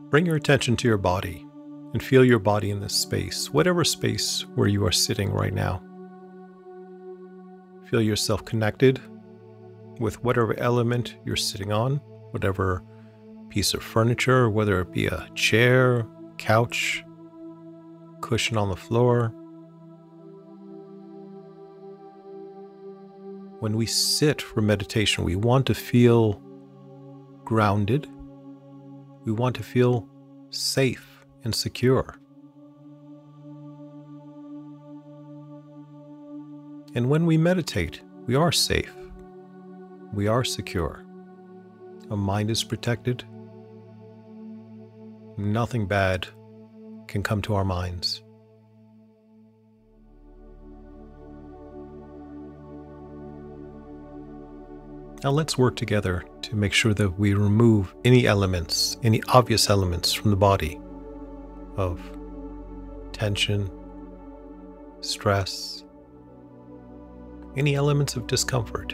Bring your attention to your body and feel your body in this space, whatever space where you are sitting right now. Feel yourself connected with whatever element you're sitting on, whatever piece of furniture, whether it be a chair, couch, cushion on the floor. When we sit for meditation, we want to feel grounded. We want to feel safe and secure. And when we meditate, we are safe. We are secure. Our mind is protected. Nothing bad can come to our minds. Now let's work together to make sure that we remove any elements, any obvious elements from the body of tension, stress, any elements of discomfort.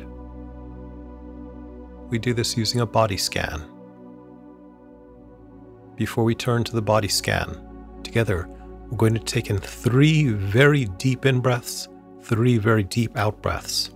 We do this using a body scan. Before we turn to the body scan, together, we're going to take in 3 very deep in-breaths, 3 very deep out-breaths.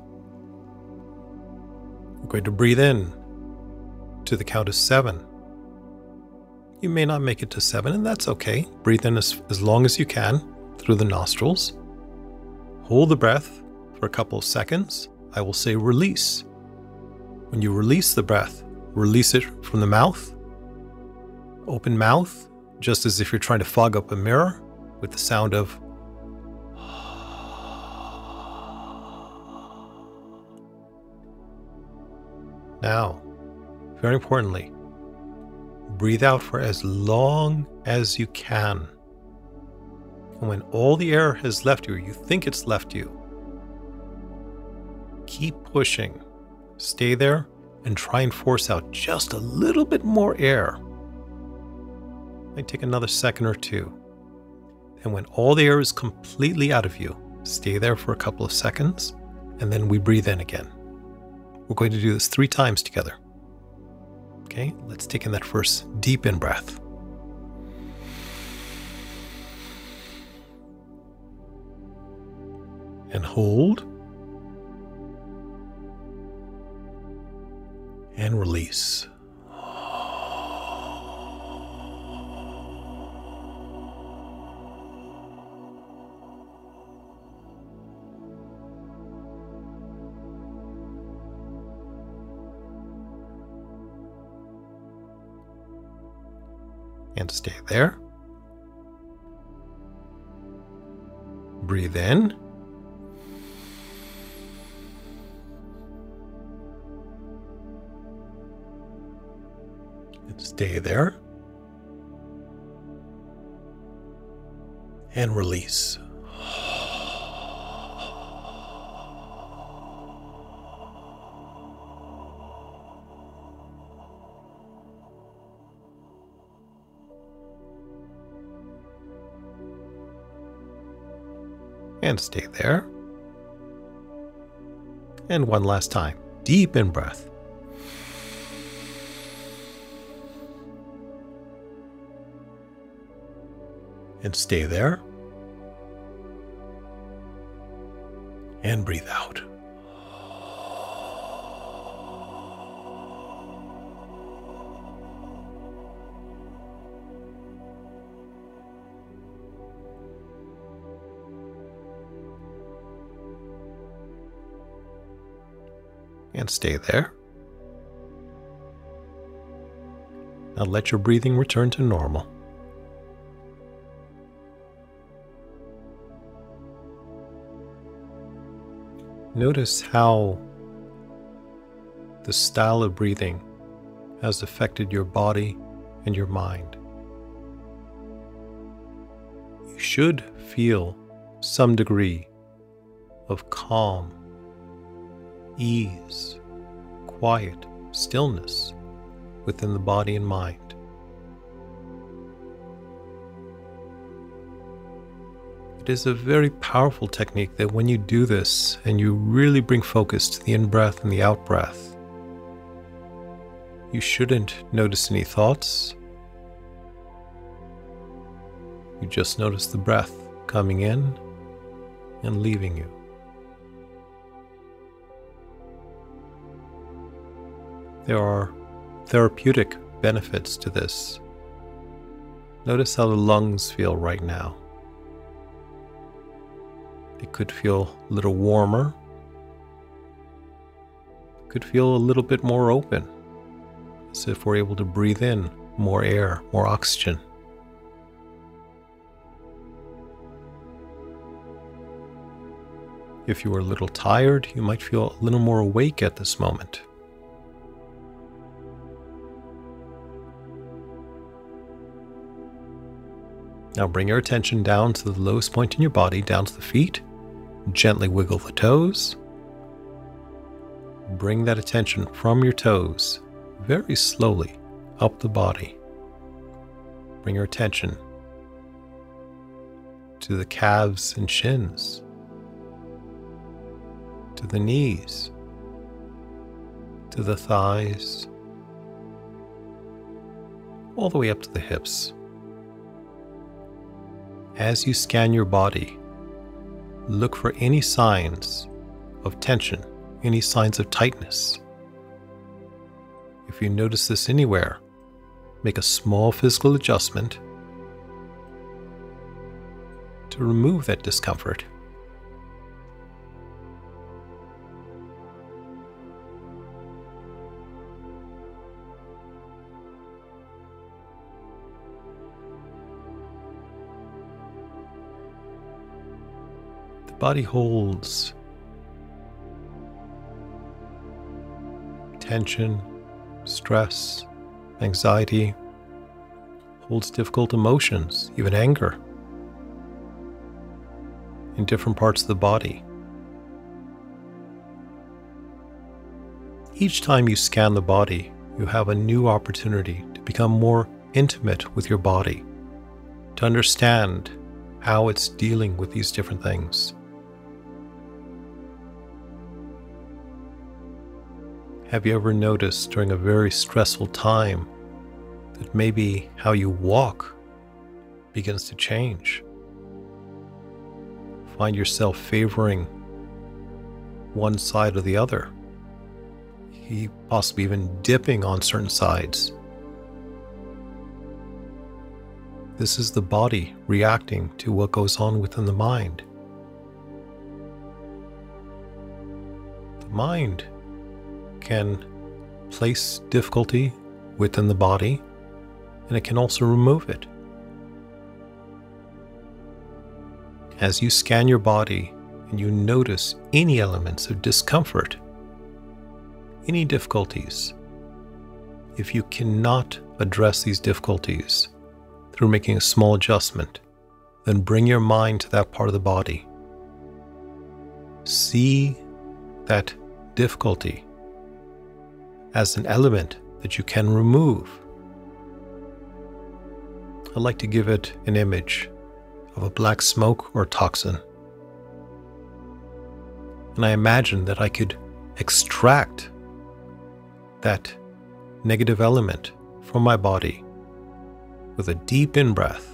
We're going to breathe in to the count of 7. You may not make it to 7, and that's okay. Breathe in as long as you can through the nostrils. Hold the breath for a couple of seconds. I will say release. When you release the breath, release it from the mouth. Open mouth, just as if you're trying to fog up a mirror with the sound of Now, very importantly, breathe out for as long as you can. And when all the air has left you, or you think it's left you, keep pushing. Stay there and try and force out just a little bit more air. Might take another second or 2. And when all the air is completely out of you, stay there for a couple of seconds, and then we breathe in again. We're going to do this 3 times together. Okay, let's take in that first deep in breath. And hold. And release. And stay there. Breathe in. And stay there. And release. And stay there. And one last time. Deep in breath. And stay there. And breathe out. And stay there. Now let your breathing return to normal. Notice how the style of breathing has affected your body and your mind. You should feel some degree of calm, ease, quiet, stillness within the body and mind. It is a very powerful technique that when you do this and you really bring focus to the in-breath and the out-breath, you shouldn't notice any thoughts. You just notice the breath coming in and leaving you. There are therapeutic benefits to this. Notice how the lungs feel right now. They could feel a little warmer. Could feel a little bit more open, as if we're able to breathe in more air, more oxygen. If you are a little tired, you might feel a little more awake at this moment. Now bring your attention down to the lowest point in your body, down to the feet. Gently wiggle the toes. Bring that attention from your toes very slowly up the body. Bring your attention to the calves and shins, to the knees, to the thighs, all the way up to the hips. As you scan your body, look for any signs of tension, any signs of tightness. If you notice this anywhere, make a small physical adjustment to remove that discomfort. The body holds tension, stress, anxiety, holds difficult emotions, even anger, in different parts of the body. Each time you scan the body, you have a new opportunity to become more intimate with your body, to understand how it's dealing with these different things. Have you ever noticed during a very stressful time that maybe how you walk begins to change? Find yourself favoring one side or the other, possibly even dipping on certain sides. This is the body reacting to what goes on within the mind. The mind can place difficulty within the body, and it can also remove it. As you scan your body and you notice any elements of discomfort, any difficulties, if you cannot address these difficulties through making a small adjustment, then bring your mind to that part of the body. See that difficulty as an element that you can remove. I like to give it an image of a black smoke or toxin. And I imagine that I could extract that negative element from my body with a deep in-breath.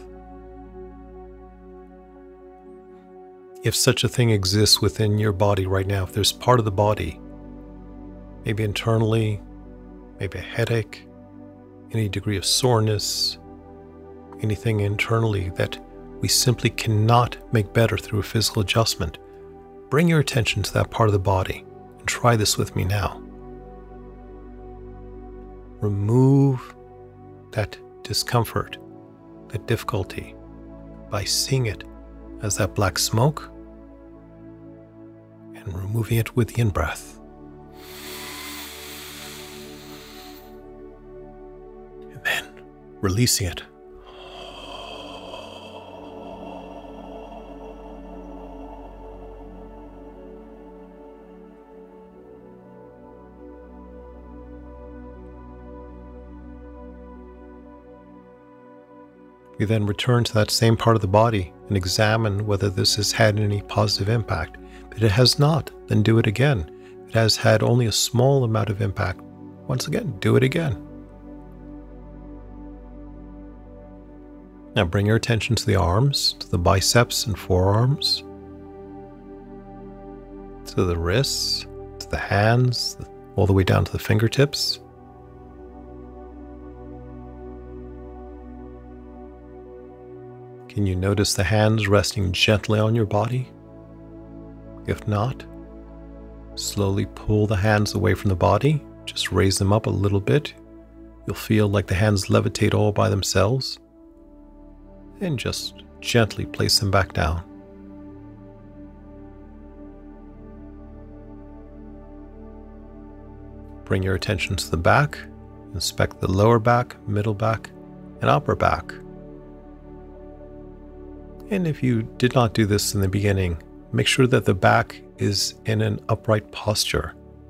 If such a thing exists within your body right now, if there's part of the body, maybe internally, maybe a headache, any degree of soreness, anything internally that we simply cannot make better through a physical adjustment, bring your attention to that part of the body and try this with me now. Remove that discomfort, that difficulty, by seeing it as that black smoke and removing it with the in-breath. And then releasing it. We then return to that same part of the body and examine whether this has had any positive impact. If it has not, then do it again. If it has had only a small amount of impact, once again, do it again. Now bring your attention to the arms, to the biceps and forearms, to the wrists, to the hands, all the way down to the fingertips. Can you notice the hands resting gently on your body? If not, slowly pull the hands away from the body. Just raise them up a little bit. You'll feel like the hands levitate all by themselves. And just gently place them back down. Bring your attention to the back. Inspect the lower back, middle back, and upper back. And if you did not do this in the beginning, make sure that the back is in an upright posture.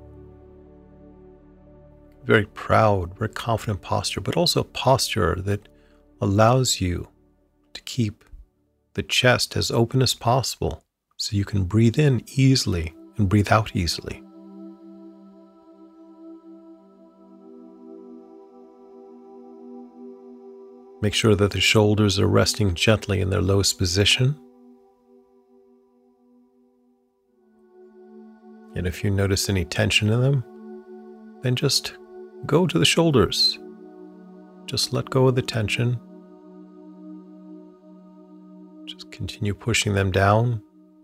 Very proud, very confident posture, but also a posture that allows you to keep the chest as open as possible so you can breathe in easily and breathe out easily. Make sure that the shoulders are resting gently in their lowest position. And if you notice any tension in them, then just go to the shoulders. Just let go of the tension. Just continue pushing them down.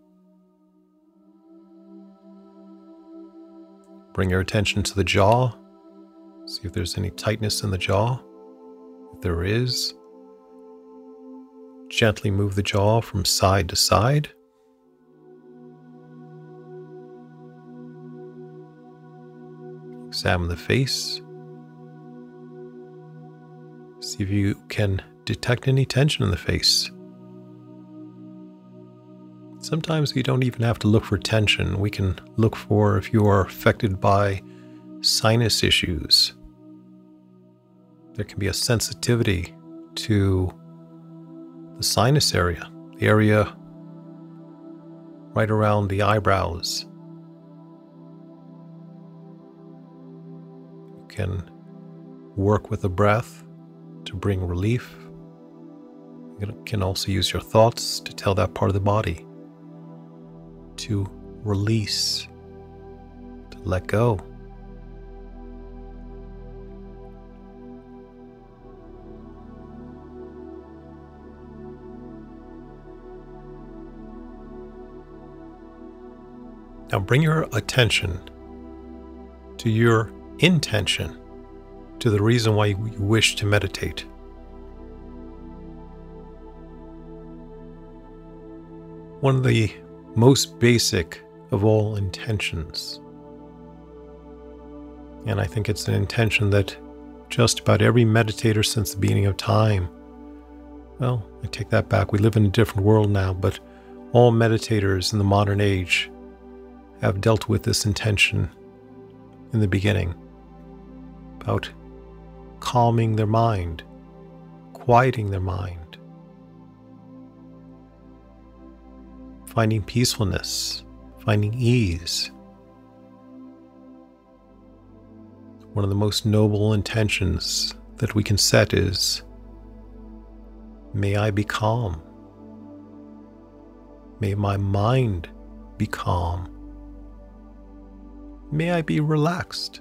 Bring your attention to the jaw. See if there's any tightness in the jaw. If there is, gently move the jaw from side to side. Examine the face. See if you can detect any tension in the face. Sometimes we don't even have to look for tension. We can look for if you are affected by sinus issues. There can be a sensitivity to the sinus area, the area right around the eyebrows. You can work with the breath to bring relief. You can also use your thoughts to tell that part of the body to release, to let go. Now bring your attention to your intention, to the reason why you wish to meditate. One of the most basic of all intentions, and I think it's an intention that just about every meditator since the beginning of time, well, I take that back, we live in a different world now, but all meditators in the modern age have dealt with this intention in the beginning, about calming their mind, quieting their mind, finding peacefulness, finding ease. One of the most noble intentions that we can set is, may I be calm. May my mind be calm. May I be relaxed.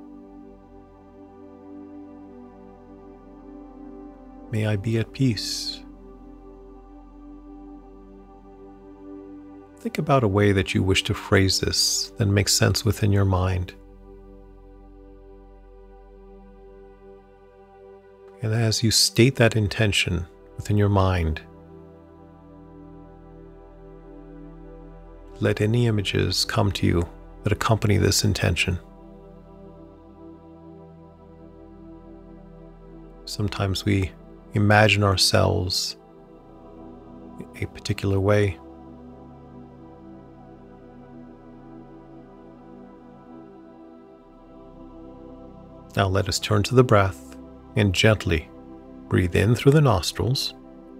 May I be at peace. Think about a way that you wish to phrase this that makes sense within your mind. And as you state that intention within your mind, let any images come to you that accompany this intention. Sometimes we imagine ourselves a particular way. Now let us turn to the breath and gently breathe in through the nostrils.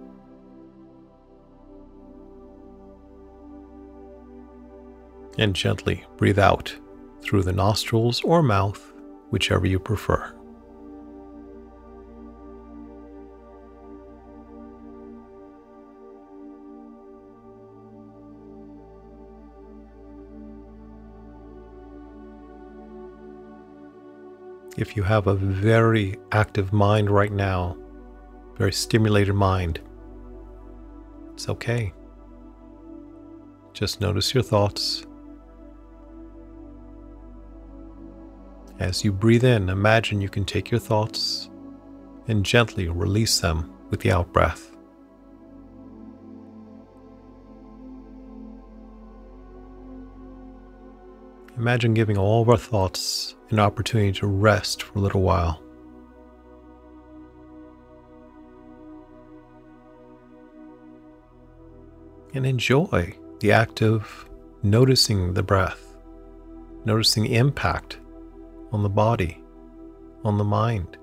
And gently breathe out through the nostrils or mouth, whichever you prefer. If you have a very active mind right now, very stimulated mind, it's okay. Just notice your thoughts. As you breathe in, imagine you can take your thoughts and gently release them with the out-breath. Imagine giving all of our thoughts an opportunity to rest for a little while. And enjoy the act of noticing the breath, noticing the impact on the body, on the mind.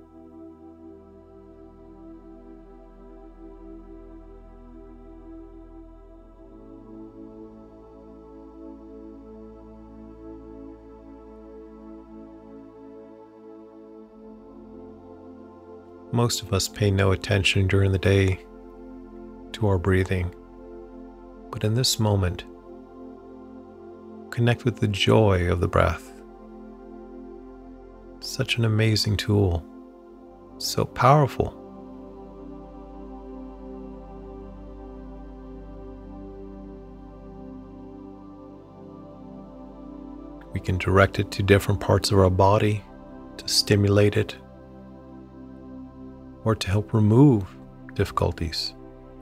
Most of us pay no attention during the day to our breathing, but in this moment, connect with the joy of the breath. Such an amazing tool, so powerful. We can direct it to different parts of our body to stimulate it, or to help remove difficulties.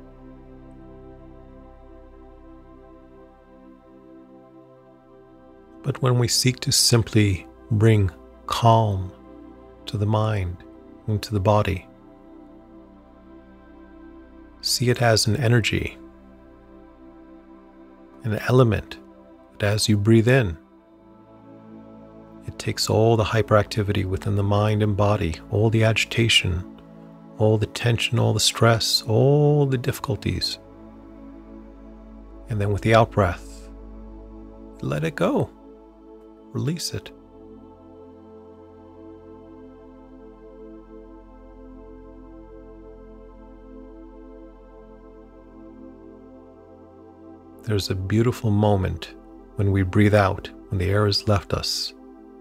But when we seek to simply bring calm to the mind and to the body, see it as an energy, an element that as you breathe in, it takes all the hyperactivity within the mind and body, all the agitation, all the tension, all the stress, all the difficulties. And then with the out-breath, let it go. Release it. There's a beautiful moment when we breathe out, when the air has left us,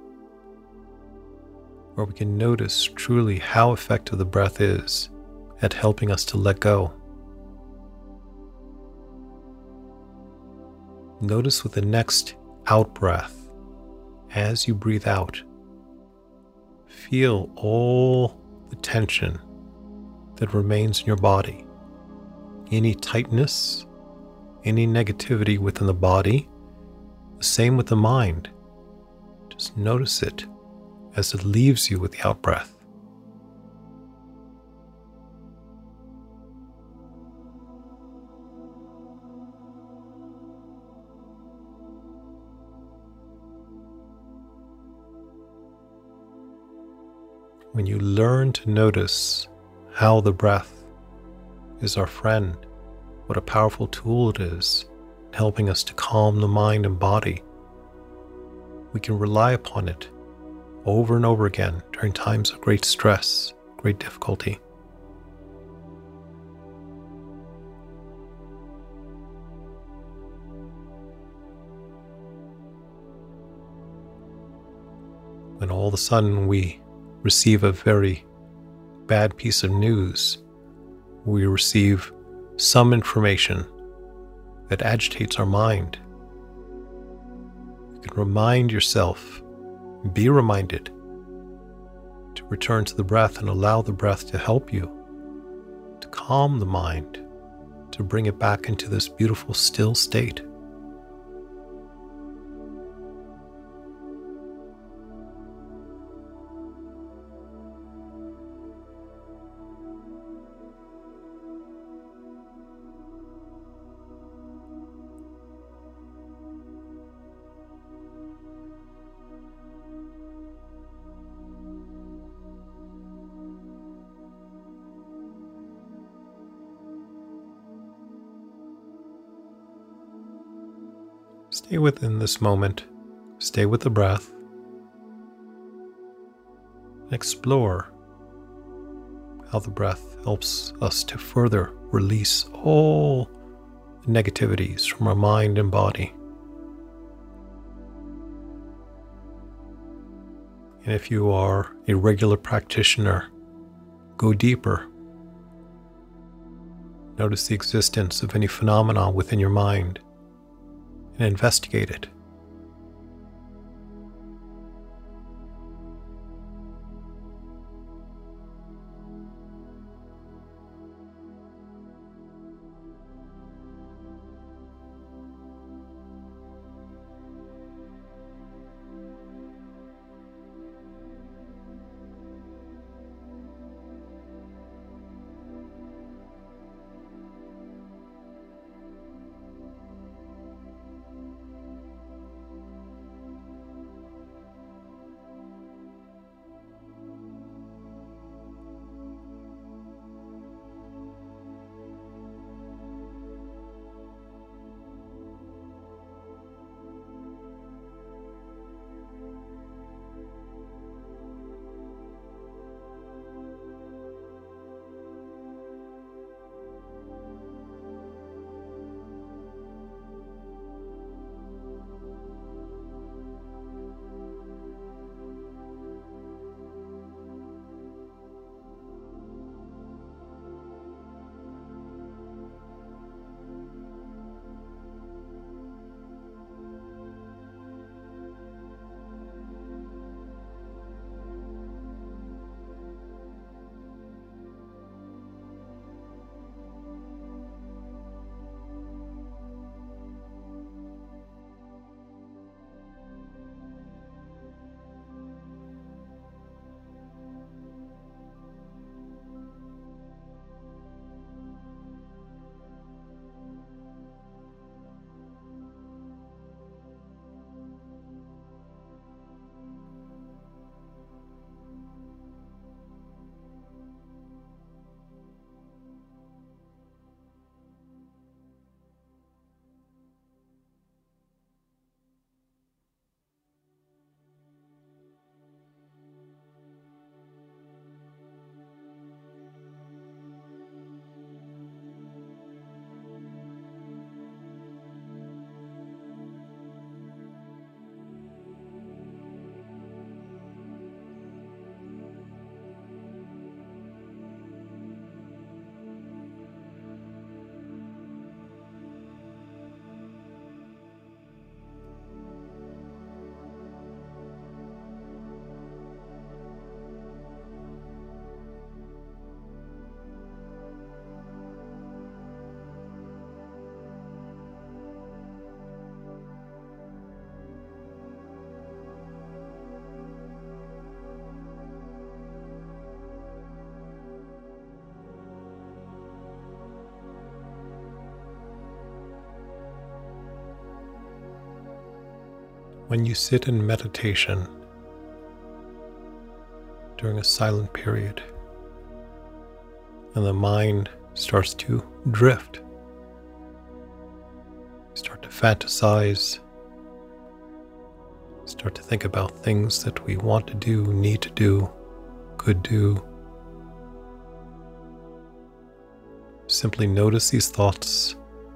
where we can notice truly how effective the breath is at helping us to let go. Notice with the next out-breath, as you breathe out, feel all the tension that remains in your body, any tightness, any negativity within the body, the same with the mind. Just notice it as it leaves you with the out-breath. When you learn to notice how the breath is our friend, what a powerful tool it is in helping us to calm the mind and body, we can rely upon it over and over again during times of great stress, great difficulty. When all of a sudden we receive a very bad piece of news, we receive some information that agitates our mind, you can remind yourself, be reminded to return to the breath and allow the breath to help you to calm the mind, to bring it back into this beautiful still state. Stay within this moment, stay with the breath, and explore how the breath helps us to further release all the negativities from our mind and body. And if you are a regular practitioner, go deeper. Notice the existence of any phenomena within your mind and investigate it. When you sit in meditation during a silent period and the mind starts to drift, start to fantasize, start to think about things that we want to do, need to do, could do. Simply notice these thoughts.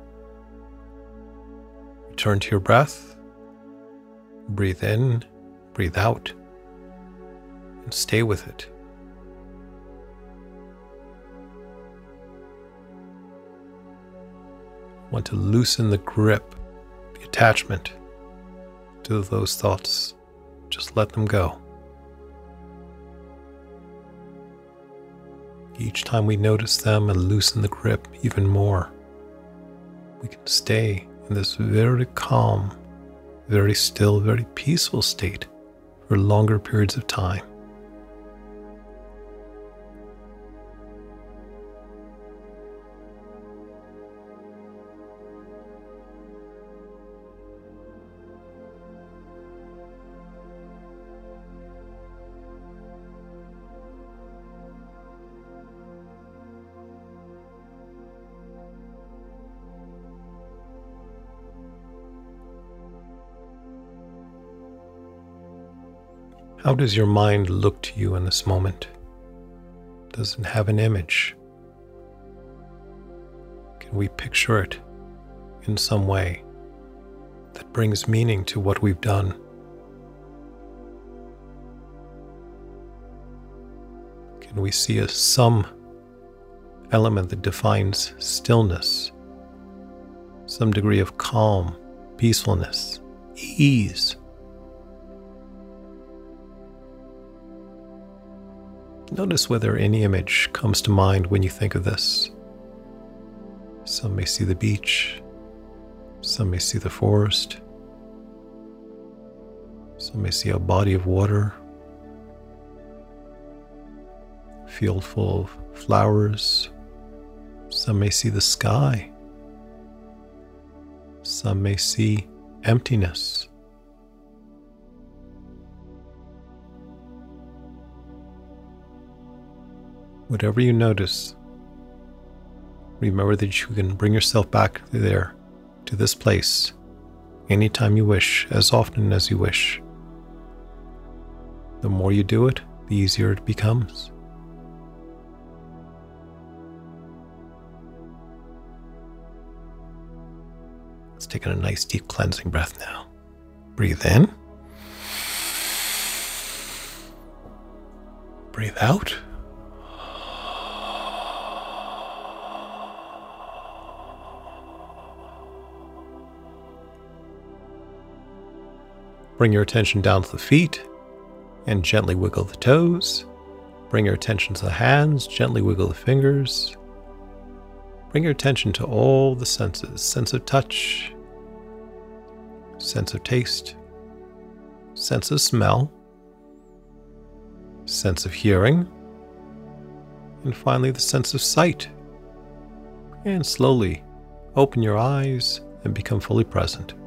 Return to your breath. Breathe in, breathe out, and stay with it. Want to loosen the grip, the attachment to those thoughts. Just let them go. Each time we notice them and loosen the grip even more, we can stay in this very calm, very still, very peaceful state for longer periods of time. How does your mind look to you in this moment? Does it have an image? Can we picture it in some way that brings meaning to what we've done? And we see some element that defines stillness, some degree of calm, peacefulness, ease. Notice whether any image comes to mind when you think of this. Some may see the beach, some may see the forest, some may see a body of water, a field full of flowers, some may see the sky, some may see emptiness. Whatever you notice, remember that you can bring yourself back there, to this place, anytime you wish, as often as you wish. The more you do it, the easier it becomes. Let's take in a nice deep cleansing breath now. Breathe in. Breathe out. Bring your attention down to the feet and gently wiggle the toes. Bring your attention to the hands, gently wiggle the fingers. Bring your attention to all the senses, sense of touch, sense of taste, sense of smell, sense of hearing, and finally the sense of sight. And slowly open your eyes and become fully present.